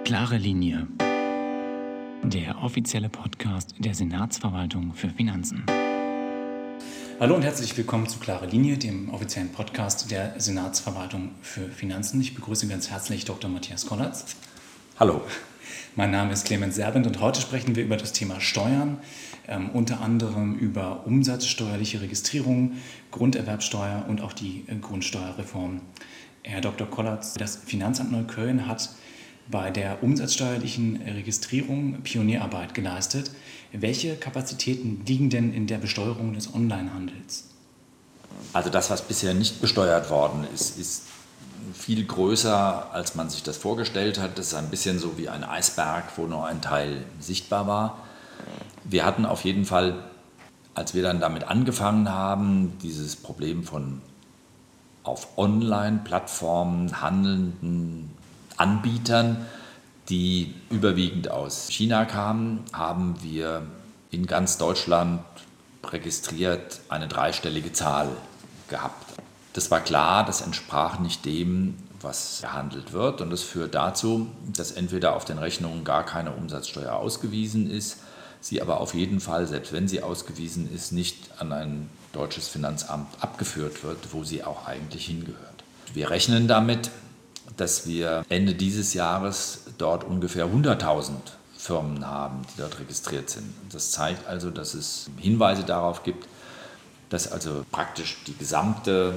Klare Linie. Der offizielle Podcast der Senatsverwaltung für Finanzen. Hallo und herzlich willkommen zu Klare Linie, dem offiziellen Podcast der Senatsverwaltung für Finanzen. Ich begrüße ganz herzlich Dr. Matthias Kollatz. Hallo. Mein Name ist Clemens Serbent und heute sprechen wir über das Thema Steuern, unter anderem über umsatzsteuerliche Registrierung, Grunderwerbsteuer und auch die Grundsteuerreform. Herr Dr. Kollatz, das Finanzamt Neukölln hat bei der umsatzsteuerlichen Registrierung Pionierarbeit geleistet. Welche Kapazitäten liegen denn in der Besteuerung des Onlinehandels? Also das, was bisher nicht besteuert worden ist, ist viel größer, als man sich das vorgestellt hat. Das ist ein bisschen so wie ein Eisberg, wo nur ein Teil sichtbar war. Wir hatten auf jeden Fall, als wir dann damit angefangen haben, dieses Problem von auf Online-Plattformen handelnden Anbietern, die überwiegend aus China kamen, haben wir in ganz Deutschland registriert eine dreistellige Zahl gehabt. Das war klar, das entsprach nicht dem, was gehandelt wird, und das führt dazu, dass entweder auf den Rechnungen gar keine Umsatzsteuer ausgewiesen ist, sie aber auf jeden Fall, selbst wenn sie ausgewiesen ist, nicht an ein deutsches Finanzamt abgeführt wird, wo sie auch eigentlich hingehört. Wir rechnen damit, dass wir Ende dieses Jahres dort ungefähr 100.000 Firmen haben, die dort registriert sind. Das zeigt also, dass es Hinweise darauf gibt, dass also praktisch die gesamte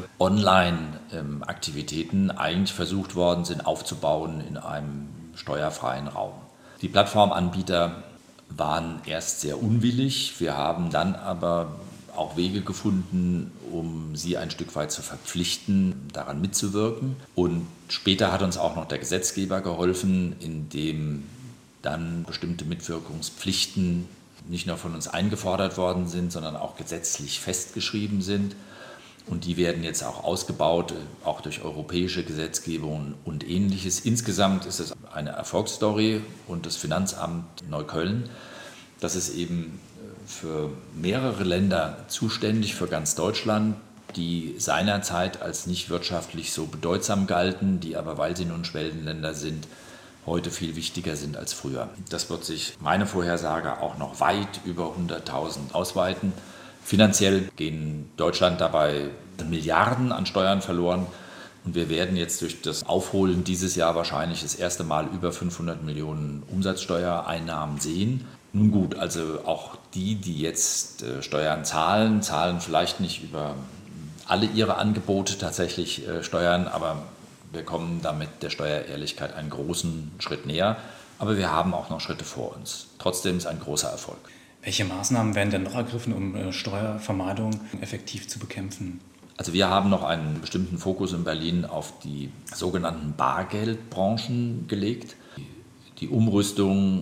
Online-Aktivitäten eigentlich versucht worden sind aufzubauen in einem steuerfreien Raum. Die Plattformanbieter waren erst sehr unwillig. Wir haben dann aber auch Wege gefunden, um sie ein Stück weit zu verpflichten, daran mitzuwirken. Und später hat uns auch noch der Gesetzgeber geholfen, indem dann bestimmte Mitwirkungspflichten nicht nur von uns eingefordert worden sind, sondern auch gesetzlich festgeschrieben sind. Und die werden jetzt auch ausgebaut, auch durch europäische Gesetzgebung und Ähnliches. Insgesamt ist es eine Erfolgsstory, und das Finanzamt Neukölln, das ist eben für mehrere Länder zuständig, für ganz Deutschland, die seinerzeit als nicht wirtschaftlich so bedeutsam galten, die aber, weil sie nun Schwellenländer sind, heute viel wichtiger sind als früher. Das wird sich, meine Vorhersage, auch noch weit über 100.000 ausweiten. Finanziell gehen Deutschland dabei Milliarden an Steuern verloren, und wir werden jetzt durch das Aufholen dieses Jahr wahrscheinlich das erste Mal über 500 Millionen Umsatzsteuereinnahmen sehen. Nun gut, also auch die jetzt Steuern zahlen vielleicht nicht über alle ihre Angebote tatsächlich Steuern, aber wir kommen damit der Steuerehrlichkeit einen großen Schritt näher. Aber wir haben auch noch Schritte vor uns. Trotzdem ist ein großer Erfolg. Welche Maßnahmen werden denn noch ergriffen, um Steuervermeidung effektiv zu bekämpfen? Also wir haben noch einen bestimmten Fokus in Berlin auf die sogenannten Bargeldbranchen gelegt. Die Umrüstung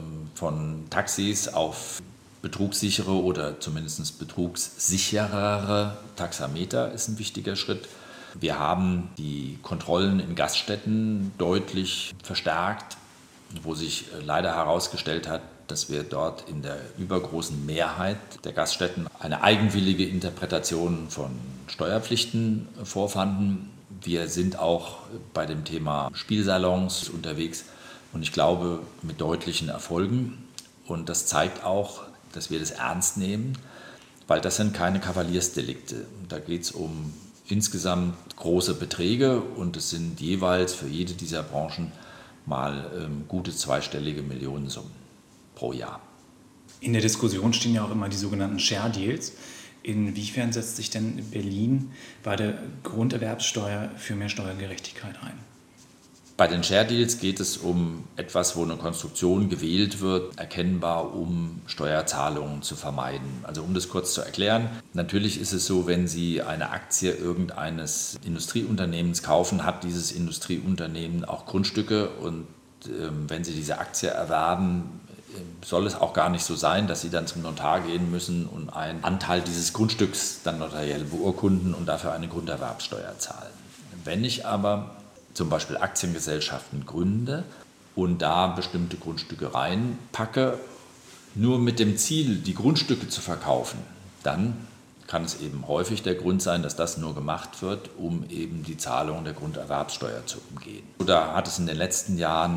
von Taxis auf betrugssichere oder zumindest betrugssicherere Taxameter ist ein wichtiger Schritt. Wir haben die Kontrollen in Gaststätten deutlich verstärkt, wo sich leider herausgestellt hat, dass wir dort in der übergroßen Mehrheit der Gaststätten eine eigenwillige Interpretation von Steuerpflichten vorfanden. Wir sind auch bei dem Thema Spielsalons unterwegs, und ich glaube mit deutlichen Erfolgen. Und das zeigt auch, dass wir das ernst nehmen, weil das sind keine Kavaliersdelikte. Da geht es um insgesamt große Beträge, und es sind jeweils für jede dieser Branchen mal gute zweistellige Millionensummen pro Jahr. In der Diskussion stehen ja auch immer die sogenannten Share Deals. Inwiefern setzt sich denn Berlin bei der Grunderwerbsteuer für mehr Steuergerechtigkeit ein? Bei den Share Deals geht es um etwas, wo eine Konstruktion gewählt wird, erkennbar, um Steuerzahlungen zu vermeiden. Also um das kurz zu erklären, natürlich ist es so, wenn Sie eine Aktie irgendeines Industrieunternehmens kaufen, hat dieses Industrieunternehmen auch Grundstücke, und wenn Sie diese Aktie erwerben, soll es auch gar nicht so sein, dass Sie dann zum Notar gehen müssen und einen Anteil dieses Grundstücks dann notariell beurkunden und dafür eine Grunderwerbsteuer zahlen. Wenn ich aber zum Beispiel Aktiengesellschaften gründe und da bestimmte Grundstücke reinpacke, nur mit dem Ziel, die Grundstücke zu verkaufen, dann kann es eben häufig der Grund sein, dass das nur gemacht wird, um eben die Zahlung der Grunderwerbsteuer zu umgehen. Da hat es in den letzten Jahren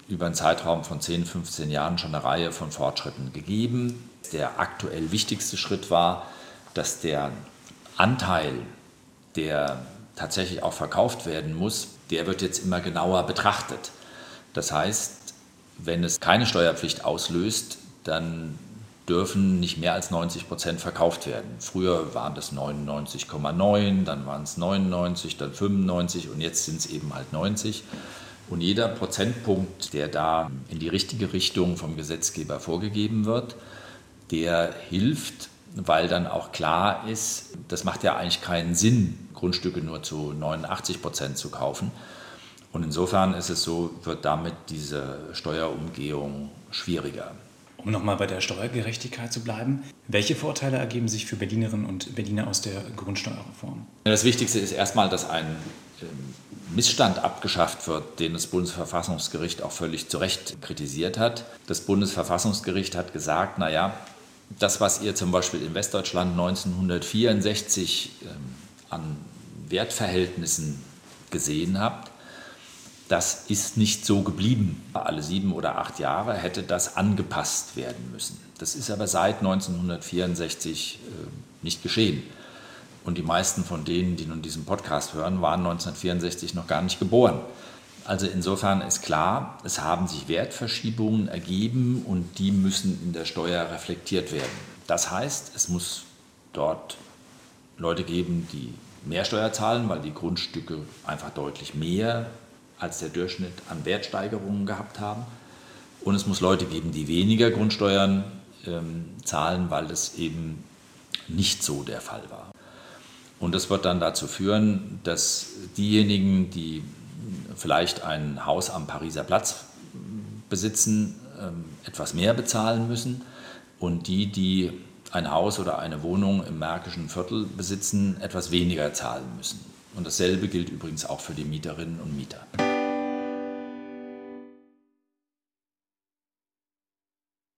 über einen Zeitraum von 10, 15 Jahren schon eine Reihe von Fortschritten gegeben. Der aktuell wichtigste Schritt war, dass der Anteil, der tatsächlich auch verkauft werden muss, der wird jetzt immer genauer betrachtet. Das heißt, wenn es keine Steuerpflicht auslöst, dann dürfen nicht mehr als 90% verkauft werden. Früher waren das 99,9, dann waren es 99, dann 95 und jetzt sind es eben halt 90. Und jeder Prozentpunkt, der da in die richtige Richtung vom Gesetzgeber vorgegeben wird, der hilft, weil dann auch klar ist, das macht ja eigentlich keinen Sinn, Grundstücke nur zu 89% zu kaufen. Und insofern ist es so, wird damit diese Steuerumgehung schwieriger. Um nochmal bei der Steuergerechtigkeit zu bleiben, welche Vorteile ergeben sich für Berlinerinnen und Berliner aus der Grundsteuerreform? Das Wichtigste ist erstmal, dass ein Missstand abgeschafft wird, den das Bundesverfassungsgericht auch völlig zu Recht kritisiert hat. Das Bundesverfassungsgericht hat gesagt, naja, das, was ihr zum Beispiel in Westdeutschland 1964 an Wertverhältnissen gesehen habt, das ist nicht so geblieben. Alle 7 oder 8 Jahre hätte das angepasst werden müssen. Das ist aber seit 1964 nicht geschehen. Und die meisten von denen, die nun diesen Podcast hören, waren 1964 noch gar nicht geboren. Also insofern ist klar, es haben sich Wertverschiebungen ergeben und die müssen in der Steuer reflektiert werden. Das heißt, es muss dort Leute geben, die mehr Steuer zahlen, weil die Grundstücke einfach deutlich mehr als der Durchschnitt an Wertsteigerungen gehabt haben. Und es muss Leute geben, die weniger Grundsteuern zahlen, weil das eben nicht so der Fall war. Und das wird dann dazu führen, dass diejenigen, die vielleicht ein Haus am Pariser Platz besitzen, etwas mehr bezahlen müssen und die, die ein Haus oder eine Wohnung im Märkischen Viertel besitzen, etwas weniger zahlen müssen. Und dasselbe gilt übrigens auch für die Mieterinnen und Mieter.